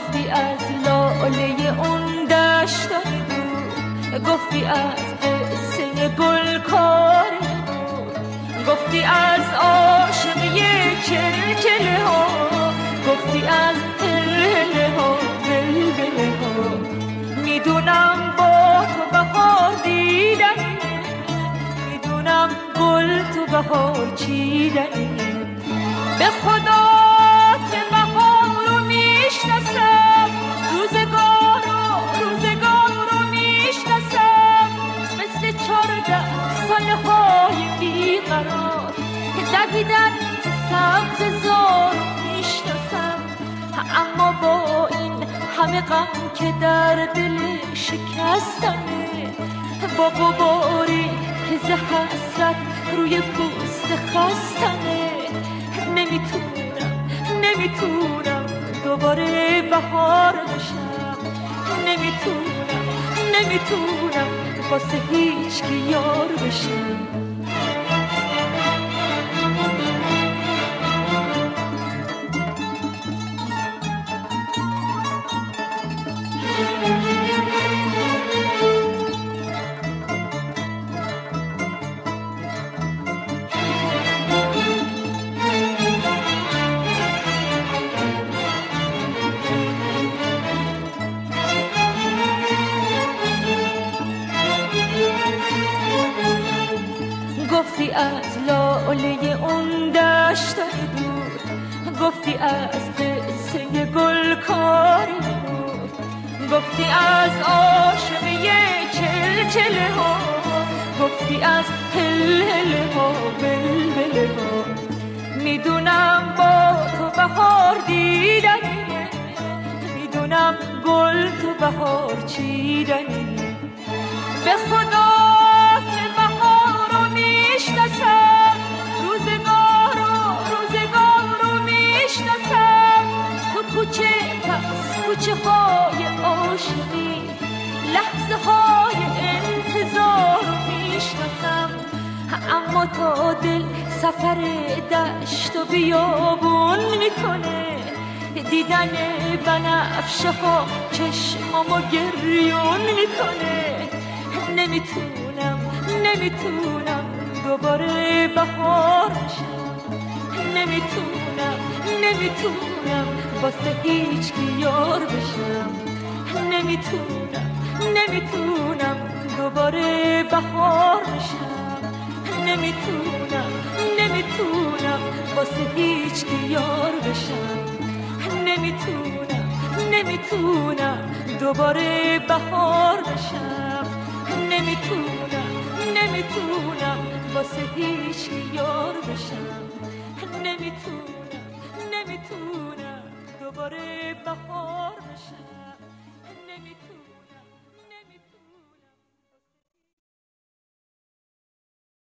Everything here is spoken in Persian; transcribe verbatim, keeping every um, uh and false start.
گفتی از لاله اون دشتای دور، گفتی از قصه گلکار دور، گفتی از عاشقی چلچله ها، گفتی از هلهله ها بلبله ها. میدونم با تو بهار دیدنی، میدونم گل تو بهار چیدنی. به خدا ته بهار رو میشناسم، روزگار رو روزگار رو میشناسم، مثل چارده ساله های بیقرار دویدن تو سبز زار میشناسم. اما با این همه غم که در دل شکستمه، با غباری که ز حسرت روی پوست خستمه، نمیتونم نمیتونم دوباره بهار بشم، نمیتونم نمیتونم واسه هیچ کی یار بشم. گفتی از لاله اون دشتای دور، گفتی از قصه گلکاری دور، گفتی از عاشقی چلچله ها، گفتی از هلهله ها بلبله ها. میدونم با تو بهار دیدنی، میدونم گل تو بهار چیدنی. به خدا میشناسم، روزگار رو روزگار رو میشناسم، تو کوچه پس کوچه های عاشقی، لحظه های انتظار رو میشناسم. اما تا دل سفر دشت و بیابون میکنه، دیدن بنفشه ها چشمامو گریون میکنه، نمیتونم نمیتونم دوباره بهار بشم، نمیتونم نمیتونم واسه هیچ کی یار بشم، نمیتونم نمیتونم دوباره بهار بشم، نمیتونم نمیتونم واسه هیچ کی یار بشم، نمیتونم نمیتونم دوباره بهار بشم، نمیتونم نمیتونم واسه هیچ یار بشم، نمیتونم نمیتونم دوباره بهار بشم.